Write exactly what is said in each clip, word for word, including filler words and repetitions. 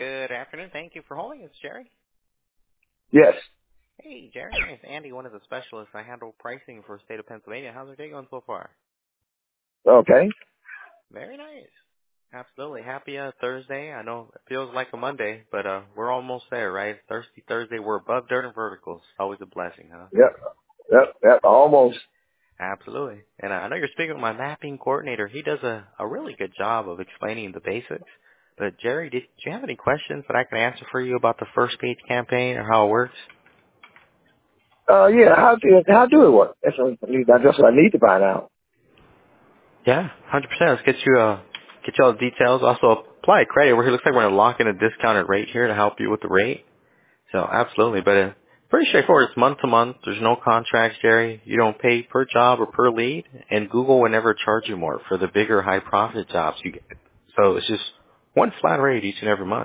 Good afternoon. Thank you for holding. It's Jerry. Yes. Hey, Jerry. My name's Andy, one of the specialists. I handle pricing for the state of Pennsylvania. How's your day going so far? Okay. Very nice. Absolutely. Happy uh, Thursday. I know it feels like a Monday, but uh, we're almost there, right? Thirsty Thursday. We're above dirt and verticals. Always a blessing, huh? Yep. Yep. Yep. Almost. Absolutely. And uh, I know you're speaking with my mapping coordinator. He does a, a really good job of explaining the basics. But Jerry, did you have any questions that I can answer for you about the first page campaign or how it works? Uh, yeah. How do how do it work? That's what I need. That's what I need to find out. Yeah, one hundred percent. Let's get you uh, get you all the details. Also, apply credit. We're, it looks like we're going to lock in a discounted rate here to help you with the rate. So absolutely. But uh, pretty straightforward. It's month to month. There's no contracts, Jerry. You don't pay per job or per lead. And Google will never charge you more for the bigger high profit jobs you get. So it's just one flat rate each and every month.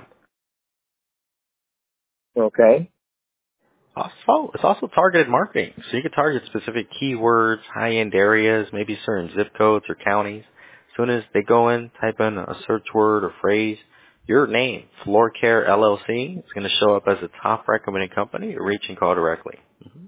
Okay. Also, it's also targeted marketing. So you can target specific keywords, high-end areas, maybe certain zip codes or counties. As soon as they go in, type in a search word or phrase, your name, Floor Care L L C, is going to show up as a top recommended company to reach and call directly. Mm-hmm.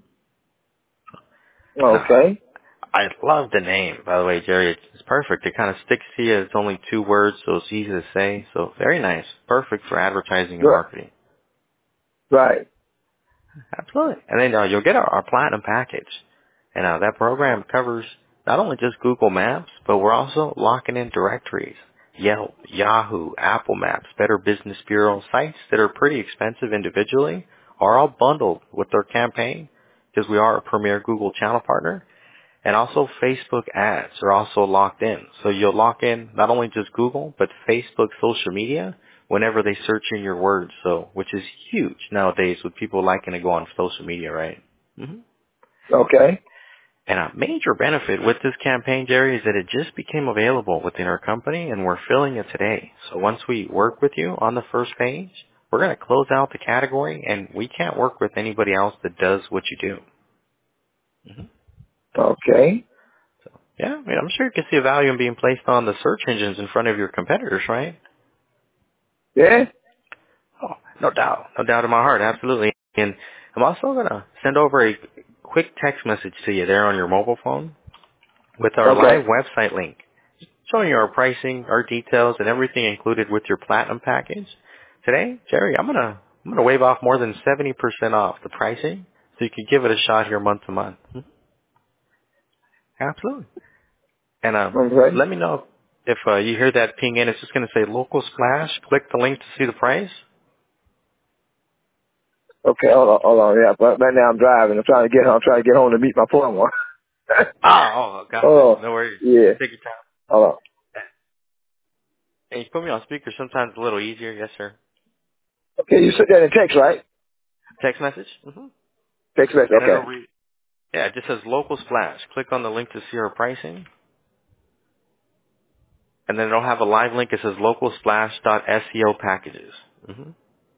Now, Okay. I love the name, by the way, Jerry. It's, it's perfect. It kind of sticks to you. It's only two words, so it's easy to say. So very nice. Perfect for advertising and Good. marketing. Right. Absolutely. And then uh, you'll get our, our platinum package. And uh, that program covers not only just Google Maps, but we're also locking in directories. Yelp, Yahoo, Apple Maps, Better Business Bureau, sites that are pretty expensive individually are all bundled with their campaign because we are a premier Google channel partner. And also Facebook ads are also locked in. So you'll lock in not only just Google, but Facebook social media whenever they search in your words. So, which is huge nowadays with people liking to go on social media, right? Mm-hmm. Okay. And a major benefit with this campaign, Jerry, is that it just became available within our company and we're filling it today. So once we work with you on the first page, we're going to close out the category and we can't work with anybody else that does what you do. Mm-hmm. Okay. Yeah, I mean, I'm sure you can see a value in being placed on the search engines in front of your competitors, right? Yeah. Oh, no doubt. No doubt in my heart, absolutely. And I'm also going to send over a quick text message to you there on your mobile phone with our live Okay. website link, showing you our pricing, our details, and everything included with your platinum package. Today, Jerry, I'm going to I'm going to waive off more than seventy percent off the pricing so you can give it a shot here month to month. Hmm? Absolutely. And um, Okay. let me know if uh, you hear that ping in. It's just going to say local splash. Click the link to see the price. Okay. Hold on. Hold on. Yeah. But right now I'm driving. I'm trying to get home. I'm trying to get home to meet my phone one. Oh, oh, gotcha. Oh. No worries. Yeah. Take your time. Hold on. And you put me on speaker. Sometimes it's a little easier. Yes, sir. Okay. You said that in text, right? Text message. Mm-hmm. Text message. And it'll Okay. read. Yeah, it just says local splash. Click on the link to see our pricing. And then it'll have a live link. It says local splash dot S E O packages. Mm-hmm.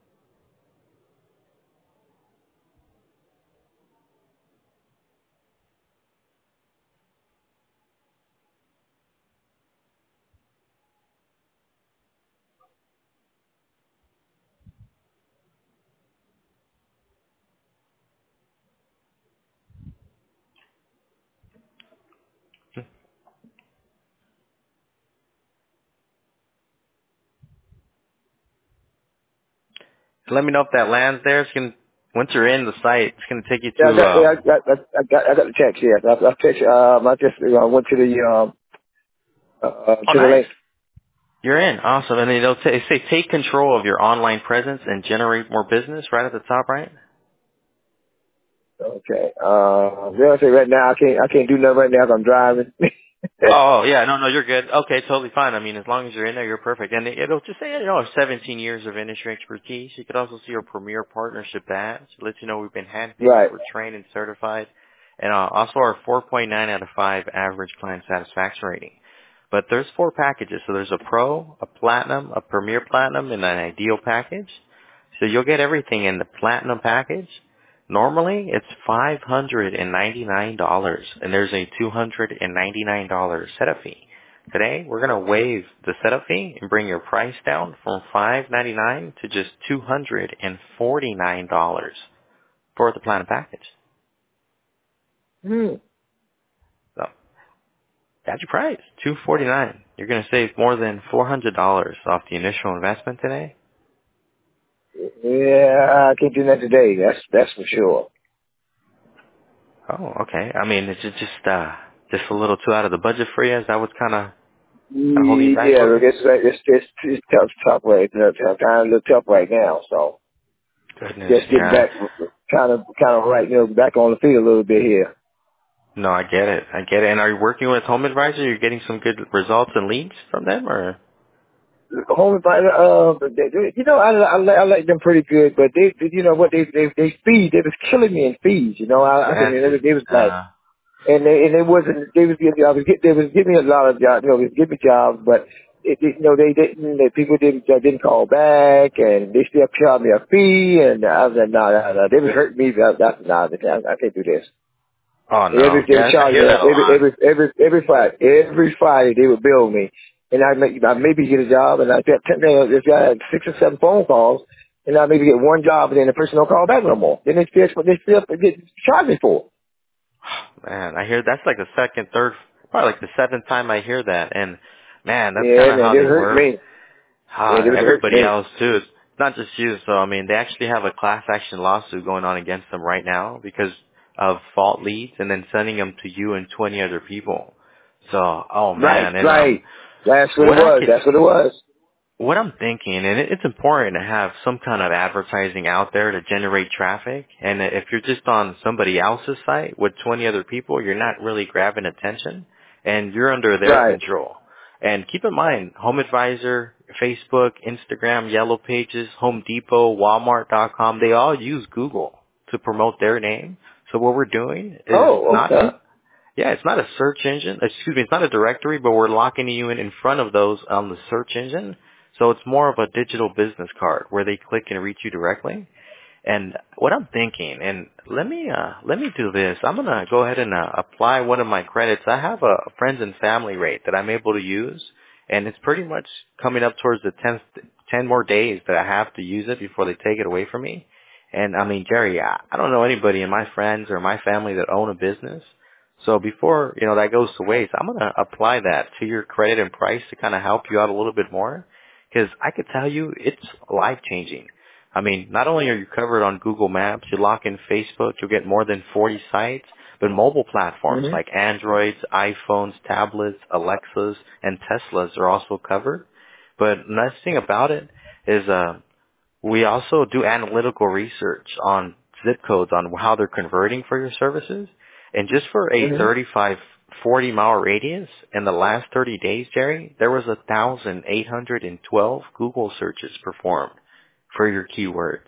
Let me know if that lands there. It's going to, once you're in the site, it's going to take you Yeah. I to, got. Yeah. I um, got. I got. I got, I got the text. Yeah. I, I text. Um. I just uh, went to the um. Uh, uh, oh, to the nice. link. You're in. Awesome. And then it'll t- say take control of your online presence and generate more business right at the top right. Okay. Uh, they'll say right now I can't. I can't do nothing right now 'cause I'm driving. Oh, yeah. No, no, you're good. Okay, totally fine. I mean, as long as you're in there, you're perfect. And it- it'll just say, you know, seventeen years of industry expertise. You could also see your premier partnership badge. It lets you know we've been handpicked, Right. we're trained and certified. And uh, also our four point nine out of five average client satisfaction rating. But there's four packages. So there's a pro, a platinum, a premier platinum, and an ideal package. So you'll get everything in the platinum package. Normally, it's five hundred ninety-nine dollars, and there's a two hundred ninety-nine dollars setup fee. Today, we're going to waive the setup fee and bring your price down from five ninety-nine to just two hundred forty-nine dollars for the Platinum package. Hmm. So, that's your price, two hundred forty-nine dollars. You're going to save more than four hundred dollars off the initial investment today. Yeah, I can't do that today. That's that's for sure. Oh, okay. I mean, is it just uh, just a little too out of the budget for you? Is that what's kind of holding you back a Yeah, little look, bit? it's it's it's, it's tough, tough right now. Tough, kind of a little tough right now. So Goodness, just getting yeah. back, kind of, kind of right, you know, back on the field a little bit here. No, I get it. I get it. And are you working with Home Advisor? You're getting some good results and leads from them, or? Home advisor, uh, but they, they, you know, I, I, li- I like them pretty good, but they, they- you know what, they, they, they fees, they was killing me in fees, you know, I, I mean, Yes. they, was- they was like, Uh, and they, and it wasn't, they was, giving- I was get, they was giving me a lot of jobs, you know, they was giving me jobs, but it, it, you know, they didn't, the people didn't, uh, didn't call back, and they still charged me a fee, and I was like, no, no, no, they was hurting me, that's, that's, no, I, I can't do this. oh Every no. they would Yes, I charge me hear that a every lot. every every every Friday. Every Friday they would bill me, and I make I maybe get a job, and I get ten if I had six or seven phone calls, and I maybe get one job, and then the person don't call back no more. Then they still they still get charge me for it. Man, I hear that's like the second, third, probably like the seventh time I hear that. And man, that's kind Yeah, of man, how they they was hurting work. me. Yeah, Uh, they was hurting everybody me. else too. It's not just you. So I mean, they actually have a class action lawsuit going on against them right now because of fault leads and then sending them to you and twenty other people. So, oh Right, man, and um, right. That's what it what I was. could That's what it was. what I'm thinking, and it- it's important to have some kind of advertising out there to generate traffic. And if you're just on somebody else's site with twenty other people, you're not really grabbing attention, and you're under their Right. control. And keep in mind, Home Advisor, Facebook, Instagram, Yellow Pages, Home Depot, Walmart dot com, they all use Google to promote their name. So what we're doing is Oh, not a okay. yeah, it's not a search engine. Excuse me, it's not a directory, but we're locking you in in front of those on the search engine. So it's more of a digital business card where they click and reach you directly. And what I'm thinking, and let me uh, let me do this. I'm gonna go ahead and uh, apply one of my credits. I have a friends and family rate that I'm able to use, and it's pretty much coming up towards the tenth, ten more days that I have to use it before they take it away from me. And I mean, Jerry, I, I don't know anybody in my friends or my family that own a business. So before you know that goes to waste, I'm gonna apply that to your credit and price to kind of help you out a little bit more, because I could tell you it's life changing. I mean, not only are you covered on Google Maps, you lock in Facebook, you'll get more than forty sites, but mobile platforms Mhm. like Androids, iPhones, tablets, Alexas, and Teslas are also covered. But nice thing about it is uh, we also do analytical research on zip codes on how they're converting for your services. And just for a Mhm. thirty-five, forty mile radius, in the last thirty days, Jerry, there was one thousand eight hundred twelve Google searches performed for your keywords.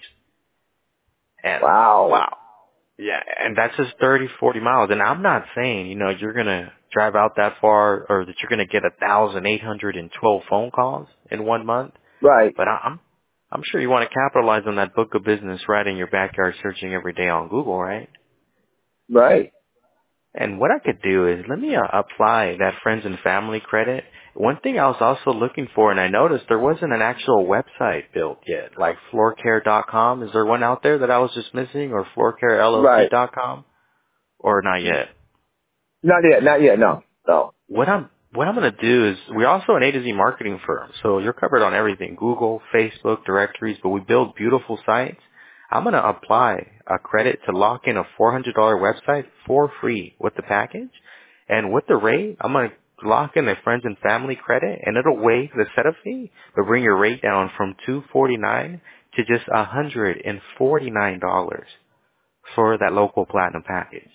And Wow. wow. Yeah, and that's just thirty, forty miles. And I'm not saying, you know, you're going to drive out that far or that you're going to get one thousand eight hundred twelve phone calls in one month. Right. But I- I'm I'm sure you want to capitalize on that book of business right in your backyard searching every day on Google, right? Right. And what I could do is let me uh, apply that friends and family credit. One thing I was also looking for, and I noticed there wasn't an actual website built yet, like floor care dot com. Is there one out there that I was just missing, or floor care L L C Right. dot com, or not yet? Not yet. Not yet. No. No. What I'm what I'm going to do is we're also an A to Z marketing firm, so you're covered on everything: Google, Facebook, directories. But we build beautiful sites. I'm going to apply a credit to lock in a four hundred dollars website for free with the package, and with the rate, I'm going to lock in a friends and family credit, and it'll waive the setup fee, but bring your rate down from two hundred forty-nine dollars to just one hundred forty-nine dollars for that local platinum package.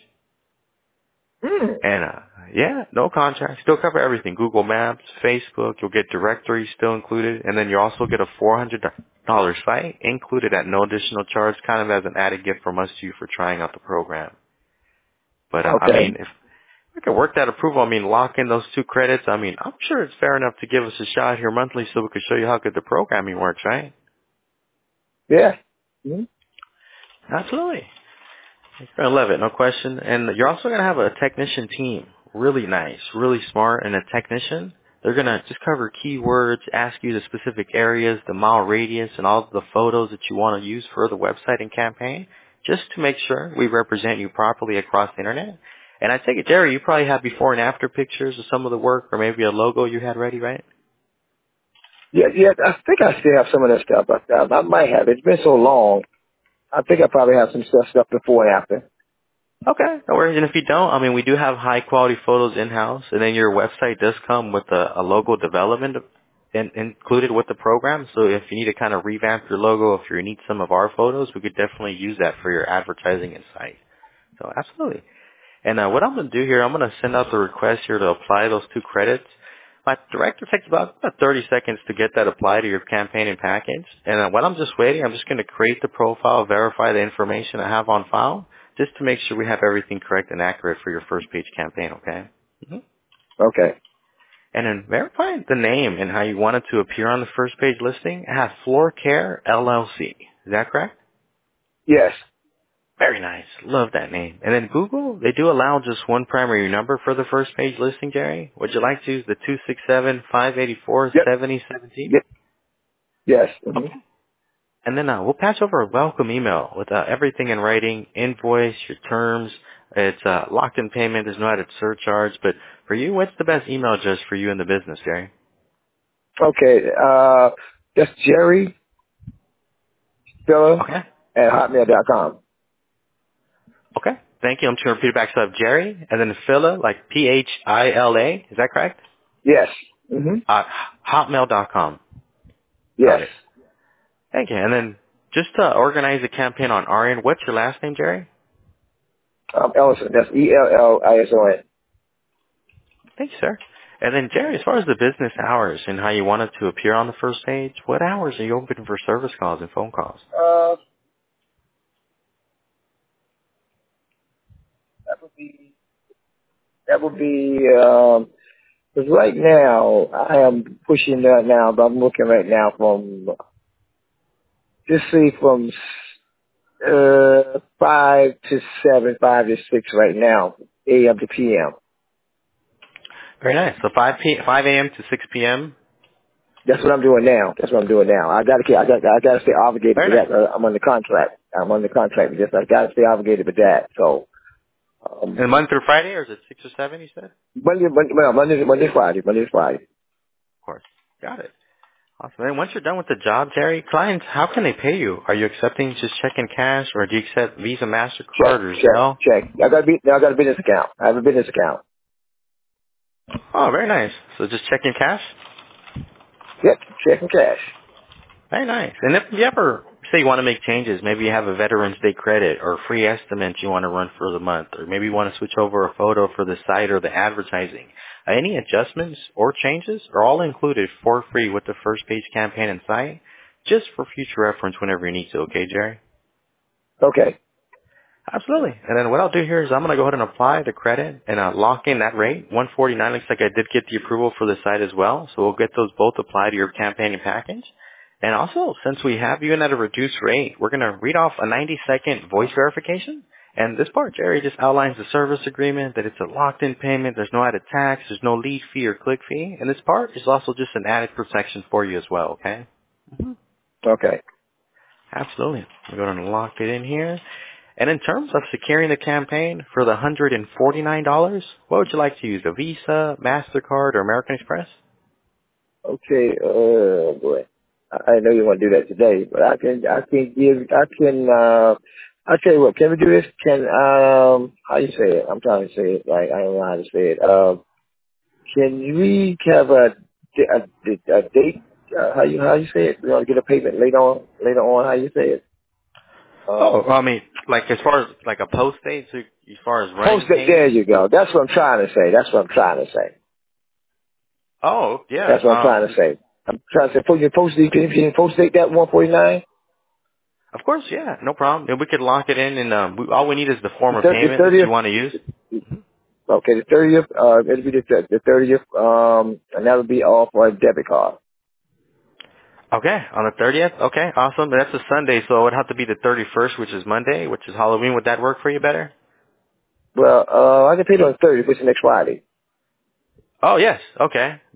Hmm. And uh, yeah, no contract. Still cover everything. Google Maps, Facebook. You'll get directories still included, and then you also get a four hundred dollars site included at no additional charge, kind of as an added gift from us to you for trying out the program. But uh, I Okay. mean, if we can work that approval, I mean, lock in those two credits. I mean, I'm sure it's fair enough to give us a shot here monthly, so we can show you how good the programming works, right? Yeah. Mhm. Absolutely. You're gonna love it, no question. And you're also gonna have a technician team. Really nice, really smart, and a technician They're going to just cover keywords, ask you the specific areas, the mile radius, and all of the photos that you want to use for the website and campaign, just to make sure we represent you properly across the internet. And I take it, Jerry, you probably have before and after pictures of some of the work, or maybe a logo you had ready, right? Yeah, yeah, I think I still have some of that stuff. I, I might have. It's been so long. I think I probably have some stuff, stuff before and after. Okay, no worries. And if you don't, I mean, we do have high quality photos in-house, and then your website does come with a, a logo development in, included with the program. So if you need to kind of revamp your logo, if you need some of our photos, we could definitely use that for your advertising and site. So absolutely. And uh, what I'm going to do here, I'm going to send out the request here to apply those two credits. My director takes about, about thirty seconds to get that applied to your campaign and package. And uh, while I'm just waiting, I'm just going to create the profile, verify the information I have on file, just to make sure we have everything correct and accurate for your first page campaign, okay? Mm-hmm. Okay. And then verify the name and how you want it to appear on the first page listing. I have Floor Care L L C. Is that correct? Yes. Very nice. Love that name. And then Google, they do allow just one primary number for the first page listing, Jerry. Would you like to use the two six seven, five eight four, Yep. seven zero one seven? Yep. Yes. Mm-hmm. Okay. And then uh, we'll patch over a welcome email with uh, everything in writing, invoice, your terms. It's uh, locked-in payment. There's no added surcharge. But for you, what's the best email address for you in the business, Jerry? Okay. Uh, that's Jerry Stiller Okay. at hotmail dot com. Okay. Thank you. I'm just going to repeat it back. So I have Jerry and then Phila, like P H I L A. Is that correct? Yes. Mm-hmm. Uh, hotmail dot com. Got Yes. it. Thank you. And then just to organize the campaign on our end, what's your last name, Jerry? Um, Ellison. That's E L L I S O N. Thank you, sir. And then, Jerry, as far as the business hours and how you want it to appear on the first page, what hours are you open for service calls and phone calls? Uh, that would be, that would be, um, because right now, I am pushing that now, but I'm looking right now from, just see from, uh, five to seven, five to six right now, A M to P M. Very nice. So five p five a.m. to six p.m. That's what I'm doing now. That's what I'm doing now. I gotta, I got, I gotta stay obligated Very to nice. that. Uh, I'm under contract. I'm under contract with this. I gotta stay obligated with that. So, um, And Monday through Friday, or is it six or seven, you said? Of Monday, Monday, well, Monday, Monday, Friday, Monday, Friday. course. Got it. Awesome. And once you're done with the job, Jerry, clients, how can they pay you? Are you accepting just check and cash, or do you accept Visa, Check, MasterCard, or check, Zelle? check. I got a, bu- I got a business account. I have a business account. Oh, very nice. So just check and cash? Yep, check and cash. Very nice. And if you ever say you want to make changes, maybe you have a Veterans Day credit or a free estimate you want to run for the month, or maybe you want to switch over a photo for the site or the advertising. Uh, any adjustments or changes are all included for free with the first page campaign and site, just for future reference whenever you need to. Okay, Jerry? Okay. Absolutely. And then what I'll do here is I'm going to go ahead and apply the credit and uh, lock in that rate. one forty-nine looks like I did get the approval for the site as well. So we'll get those both applied to your campaign and package. And also, since we have you in at a reduced rate, we're going to read off a ninety second voice verification. And this part, Jerry, just outlines the service agreement, that it's a locked-in payment, there's no added tax, there's no lead fee or click fee. And this part is also just an added protection for you as well, okay? Mm-hmm. Okay. Absolutely. We're going to lock it in here. And in terms of securing the campaign for the one hundred forty-nine dollars, what would you like to use, a Visa, MasterCard, or American Express? Okay. Oh boy. I I know you want to do that today, but I can, I can give, I can, uh, I'll tell you what, can we do this? Can, um, how you say it? I'm trying to say it like, I don't know how to say it. Um, can we have a, a, a date? Uh, how you, how you say it? We want to get a payment later on, later on, how you say it? Oh, Um, well, I mean, like as far as like a post date, so as far as post running date, there payments? you go. That's what I'm trying to say. That's what I'm trying to say. Oh, yeah. That's what I'm trying to Um, say. I'm trying to say, put your post date, can you, can you post date that one forty-nine? of course, yeah, no problem. And we could lock it in, and um, we, all we need is the The form of payment that you thirtieth, want to use. okay, the thirtieth, uh, it'll be the, the thirtieth, um, and that'll be all for a debit card. Okay, on the thirtieth? Okay, awesome. That's a Sunday, so it would have to be the thirty-first, which is Monday, which is Halloween. Would that work for you better? Well, uh, I can pay it on the thirtieth, which is next Friday. Oh, yes. Okay.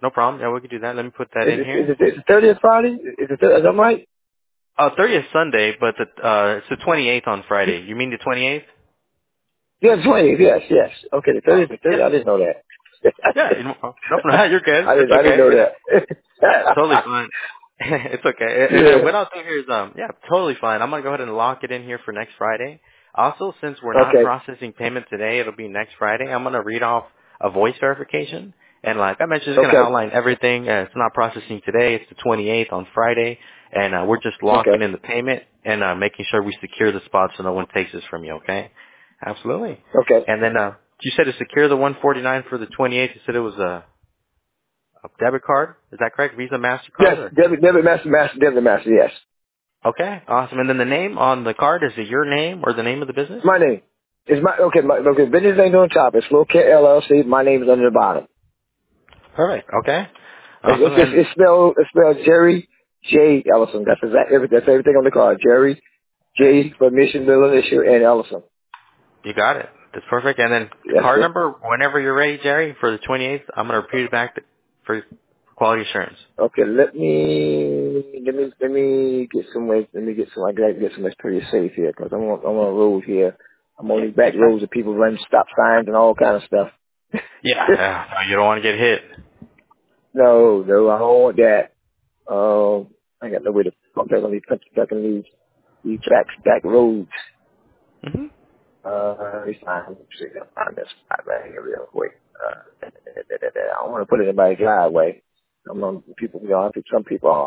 No problem. Yeah, we can do that. Let me put that Is in it, is here. it, is it thirtieth Friday? Is it, is that right? Uh, thirtieth Sunday, but the, uh, it's the twenty-eighth on Friday. You mean the twenty-eighth? Yeah, twentieth, yes, yes. Okay, the Oh, thirtieth, the yeah. thirtieth, I didn't know that. Yeah, you know, nope, no, you're good. I It's didn't, I didn't okay. know Yeah. that. Totally fine. It's okay. And then Yeah. what I'll do here is, um, yeah, totally fine. I'm gonna go ahead and lock it in here for next Friday. Also, since we're not Okay, processing payment today, it'll be next Friday. I'm gonna read off a voice verification, and like I mentioned, it's gonna okay, outline everything. Uh, it's not processing today. It's the twenty-eighth on Friday, and uh, we're just okay, locking in the payment and uh, making sure we secure the spot so no one takes this from you. Okay? Absolutely. okay. And then uh, you said to secure the one forty-nine for the twenty-eighth. You said it was a, a debit card. Is that correct? Visa, Mastercard, Yes, or? debit, debit master, master, debit master, yes. Okay, awesome. And then the name on the card, is it your name or the name of the business? My name. Is my, okay, my, okay, business name on top. It's Flowcare L L C. My name is under the bottom. Perfect. Okay. It's, Awesome. it's, just, And it's spelled, it's spelled Jerry J. Ellison. That's exactly, that's everything on the card. Jerry J for Mission, Middle Initial, and Ellison. you got it. That's perfect. And then the Yes, card sir. number, whenever you're ready, Jerry, for the twenty-eighth, I'm going to repeat it back to, for quality assurance. Okay, let me let me let me get some ways. Let me get some. I gotta get some that's pretty safe here because I'm on I'm on a road here. I'm on Yeah, these back take time. roads of people running stop signs and all kind of stuff. Yeah, yeah. No, you don't want to get hit. no, no, I don't want that. Um, I got no way to fuck back on these country back on these these back back roads. hmm Uh, let me find let me see if I can find this spot right here real quick. Uh, I don't want to put it in my driveway. I'm on people. You know, I think some people are.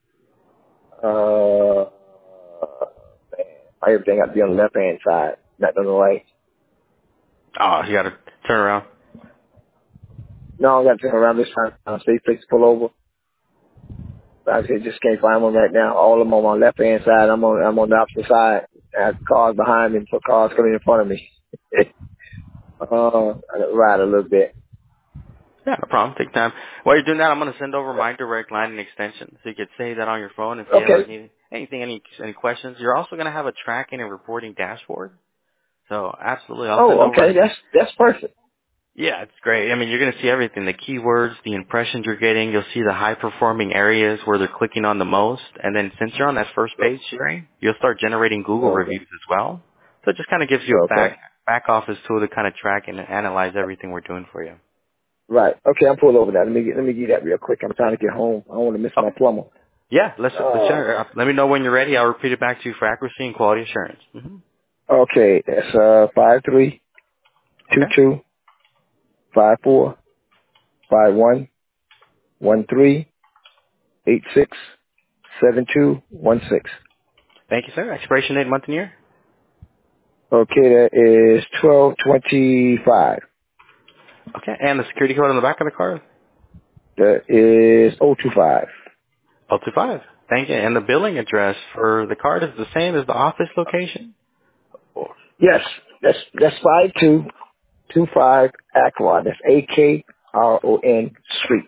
Uh, man, everything got to be on the left hand side, not on the right. Oh, you got to turn around. No, I got to turn around this time. I stay fixed, pull over. But I said, just can't find one right now. All of them on my left hand side. I'm on, I'm on the opposite side. I have cars behind me and cars coming in front of me. uh, I gotta ride a little bit. Yeah, no problem. Take time. While you're doing that, I'm going to send over my direct line and extension so you can save that on your phone if you ever Okay. need anything, any any questions. You're also going to have a tracking and reporting dashboard. So absolutely, I'll send Oh, okay. over. That's, that's perfect. Yeah, it's great. I mean, you're going to see everything, the keywords, the impressions you're getting. You'll see the high-performing areas where they're clicking on the most. And then since you're on that first page, Sherry, you'll start generating Google Okay. reviews as well. So it just kind of gives you a Okay. back back office tool to kind of track and analyze everything we're doing for you. Right. Okay, I'm pulled over now. Let me get, let me get that real quick. I'm trying to get home. I don't want to miss my Okay. plumber. Yeah, let's, let's Uh, uh, let me know when you're ready. I'll repeat it back to you for accuracy and quality assurance. hmm okay. That's, uh, five three two Okay. two five four five one one three eight six seven two one six. Thank you, sir. Expiration date, month and year. Okay, that is twelve twenty five. Okay. And the security code on the back of the card. That is oh two five. oh two five. Thank you. And the billing address for the card is the same as the office location? Yes, that's that's five two two five Akron. That's A K R O N Street.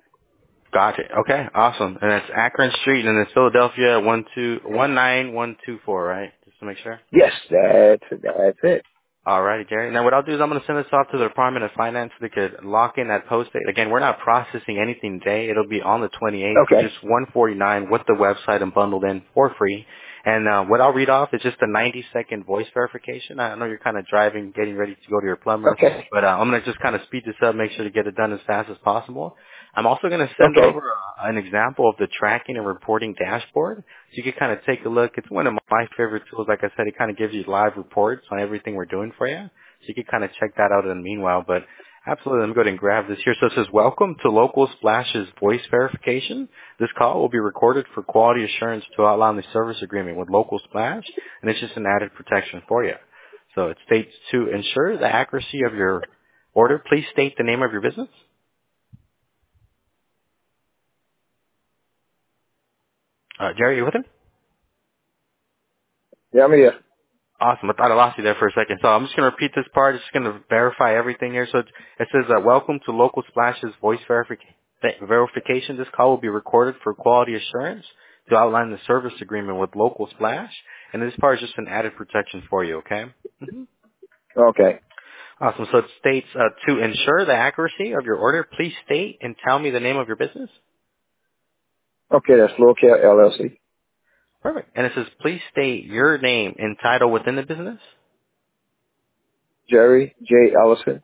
Got it. Okay, awesome. And that's Akron Street, and it's Philadelphia one two one nine one two four, right? Just to make sure. Yes, that's that's it. Alrighty, Jerry. Now what I'll do is I'm going to send this off to the Department of Finance so they could lock in that post date. Again, we're not processing anything today. It'll be on the twenty-eighth for Okay, just one forty-nine with the website and bundled in for free. And uh, what I'll read off is just a ninety second voice verification. I know you're kind of driving, getting ready to go to your plumber, okay, but uh, I'm going to just kind of speed this up, make sure to get it done as fast as possible. I'm also going to send okay, over uh, an example of the tracking and reporting dashboard so you can kind of take a look. It's one of my favorite tools. Like I said, it kind of gives you live reports on everything we're doing for you. So you can kind of check that out in the meanwhile. But absolutely, let me go ahead and grab this here. So it says, welcome to Local Splash's voice verification. This call will be recorded for quality assurance to outline the service agreement with Local Splash, and it's just an added protection for you. So it states to ensure the accuracy of your order, please state the name of your business. Uh, Jerry, you with him? yeah, I'm here. Awesome. I thought I lost you there for a second. So I'm just going to repeat this part. It's just going to verify everything here. So it, it says, uh, welcome to Local Splash's voice verification. verification. This call will be recorded for quality assurance to outline the service agreement with Local Splash. And this part is just an added protection for you, okay? hmm Okay, Awesome. So it states, uh, to ensure the accuracy of your order, please state and tell me the name of your business. Okay, that's Floor Care L L C. Perfect. And it says, please state your name and title within the business. Jerry J. Ellison.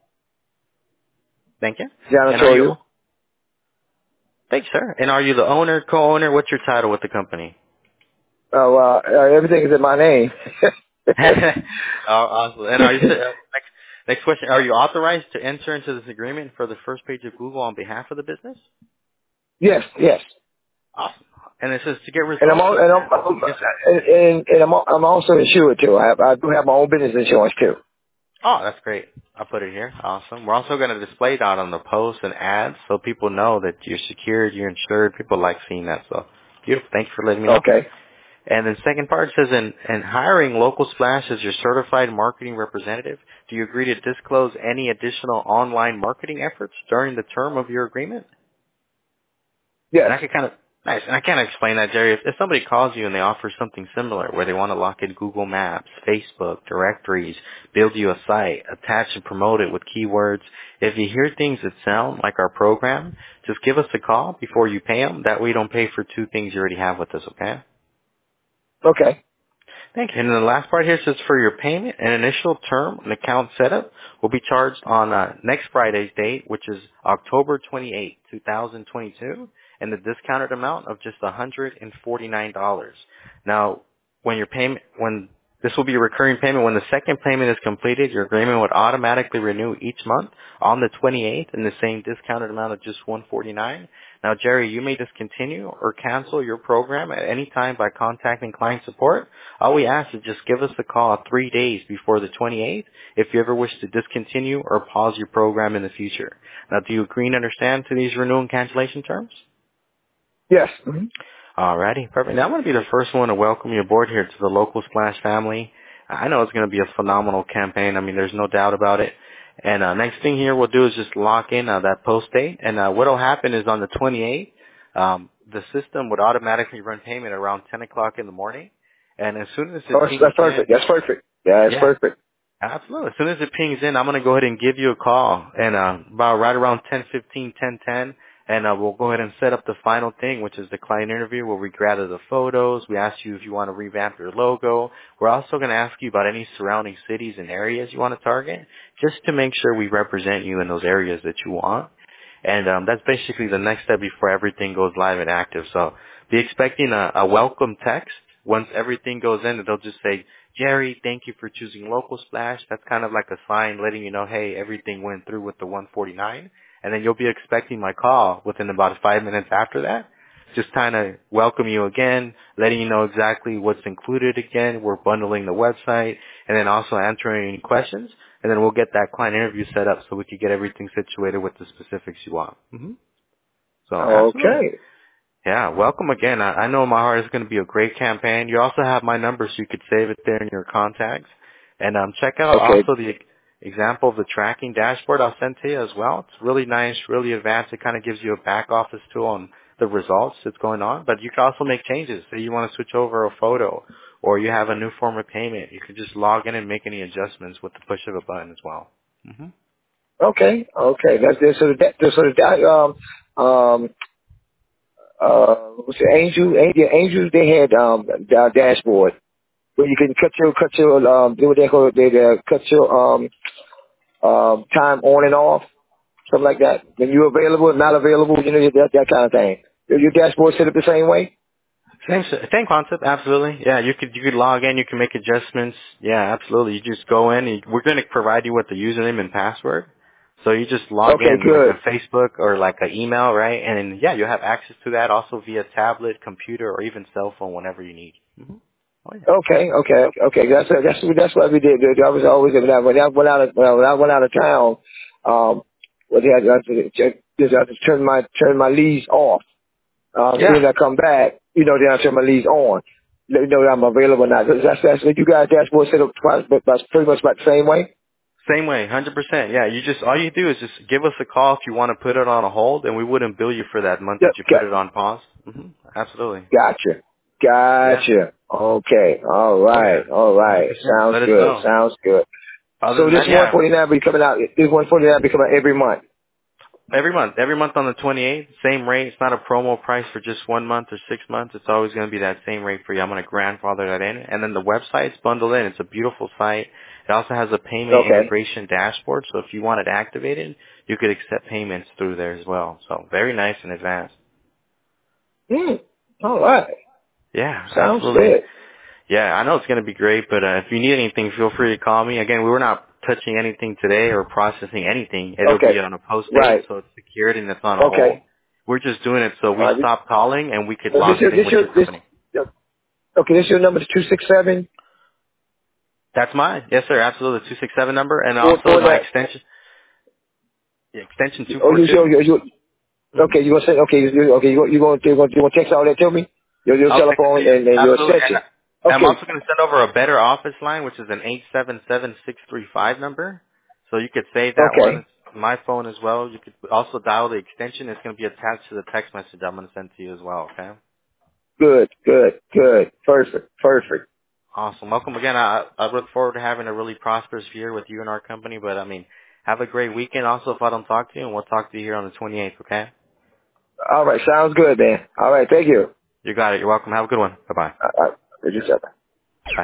Thank you. And are you, Janitorial. thanks, sir. And are you the owner, co-owner? What's your title with the company? Oh, uh, uh, everything is in my name. Oh, awesome. And are you, uh, next, next question, are you authorized to enter into this agreement for the first page of Google on behalf of the business? Yes, yes. Awesome. And it says to get And I'm results. all, and I'm, I'm Yes, sir. and, and, and I'm, al- I'm also insured too. I have, I do have my own business insurance too. Oh, that's great. I'll put it here. Awesome. We're also going to display that on the posts and ads so people know that you're secured, you're insured. People like seeing that. So beautiful. Thanks for letting me know. Okay. And then second part says, in, in hiring Local Splash as your certified marketing representative, do you agree to disclose any additional online marketing efforts during the term of your agreement? Yes. And I could kind of, nice, and I can't explain that, Jerry. If, if somebody calls you and they offer something similar, where they want to lock in Google Maps, Facebook, directories, build you a site, attach and promote it with keywords, if you hear things that sound like our program, just give us a call before you pay them. That way you don't pay for two things you already have with us, okay? Okay. Thank you. And then the last part here says for your payment, an initial term and account setup will be charged on uh, next Friday's date, which is October twenty-eighth, twenty twenty-two, and the discounted amount of just one hundred forty-nine dollars. Now, when your payment, when this will be a recurring payment, when the second payment is completed, your agreement would automatically renew each month on the twenty-eighth in the same discounted amount of just one hundred forty-nine dollars. Now, Jerry, you may discontinue or cancel your program at any time by contacting client support. All we ask is just give us a call three days before the twenty-eighth if you ever wish to discontinue or pause your program in the future. Now, do you agree and understand to these renewal and cancellation terms? Yes. Mm-hmm. Alrighty, perfect. Now I'm going to be the first one to welcome you aboard here to the Local Splash family. I know it's going to be a phenomenal campaign. I mean, there's no doubt about it. And uh, next thing here we'll do is just lock in uh, that post date. And uh, what will happen is on the twenty-eighth, um, the system would automatically run payment around ten o'clock in the morning. And as soon as it Oh, that's, pings that's in, perfect. That's perfect. Yeah, that's yeah, perfect. absolutely. As soon as it pings in, I'm going to go ahead and give you a call. And uh, about right around ten fifteen, ten ten, and uh, we'll go ahead and set up the final thing, which is the client interview where we gather the photos. We ask you if you want to revamp your logo. We're also going to ask you about any surrounding cities and areas you want to target, just to make sure we represent you in those areas that you want. And um, that's basically the next step before everything goes live and active. So be expecting a, a welcome text. Once everything goes in, it'll just say, Jerry, thank you for choosing Local Splash. That's kind of like a sign letting you know, hey, everything went through with the one forty-nine. And then you'll be expecting my call within about five minutes after that. Just kind of welcome you again, letting you know exactly what's included again. We're bundling the website and then also answering any questions. And then we'll get that client interview set up so we can get everything situated with the specifics you want. hmm So absolutely. Okay. Yeah, welcome again. I, I know in my heart it's going to be a great campaign. You also have my number so you could save it there in your contacts. And um, check out Okay. also the example of the tracking dashboard I'll send to you as well. It's really nice, really advanced. It kind of gives you a back office tool on the results that's going on. But you can also make changes. Say you want to switch over a photo or you have a new form of payment. You can just log in and make any adjustments with the push of a button as well. hmm Okay. Okay. That's that's sort of that. That's sort of that. Um. Um. Uh. What's the Angel? Angel. Angels. They had um da- dashboard where you can cut your cut your um do what they call it. They uh, cut your um um time on and off, something like that. When you're available, not available, you know that that kind of thing. Is your dashboard set up the same way? Same same concept, absolutely. Yeah, you could you could log in, you can make adjustments. Yeah, absolutely. You just go in. And we're going to provide you with the username and password. So you just log Okay. in like Good. a Facebook or like an email, right? And yeah, you have access to that also via tablet, computer, or even cell phone whenever you need. hmm Oh yeah. Okay, okay, okay. That's that's that's what we did. I was always when I when I went out of when I went out of town. Um, well, yeah, I just I just turn my turn my leads off. Um, as soon Yeah. as I come back, you know, then I turn my leads on. Let me know that I'm available now. That's that's what you guys dashboard set up twice, but that's pretty much about the same way. Same way, one hundred percent. Yeah, you just all you do is just give us a call if you want to put it on a hold, and we wouldn't bill you for that month Yep, that you put got it on pause. hmm Absolutely. gotcha, Yeah. gotcha. Okay, all Oh yeah. right, all one hundred right. percent. Sounds Let us good. know. Sounds good. Other So than this that, yeah, one forty-nine be coming out. This one forty-nine be coming out every month. every month, every month on the twenty-eighth, same rate. It's not a promo price for just one month or six months. It's always going to be that same rate for you. I'm going to grandfather that in. And then the website's bundled in. It's a beautiful site. It also has a payment Okay. integration dashboard. So if you want it activated, you could accept payments through there as well. So very nice and advanced. Hmm. All right. Yeah, Sounds absolutely. good. Yeah, I know it's going to be great, but uh, if you need anything, feel free to call me. Again, we were not touching anything today or processing anything. It'll be Okay. on a post date, Right. so it's secured and it's on a hold. Okay. We're just doing it so All we right. stop calling and we could So this lock your it in this with your your this. company. Okay. This your number is two six seven That's mine. Yes, sir. Absolutely. two six seven number and four also four my nine. extension, the extension Oh, you you two four two. you. you Mm-hmm. okay, you gonna send? Okay, you you- okay. You go you going you going you gonna text all that to me? Your your I'll text it to telephone you. and, and your Absolutely. And extension. I'm Okay. also going to send over a better office line, which is an eight seven seven six three five number. So you could save that one. Okay. It's my phone as well. You could also dial the extension. It's going to be attached to the text message I'm going to send to you as well, okay? Good. Good. Good. Perfect. Perfect. Awesome. Welcome again. I, I look forward to having a really prosperous year with you and our company. But, I mean, have a great weekend also if I don't talk to you, and we'll talk to you here on the twenty-eighth, okay? All right. Sounds good, man. All right. Thank you. You got it. You're welcome. Have a good one. Bye-bye. All right. Good job.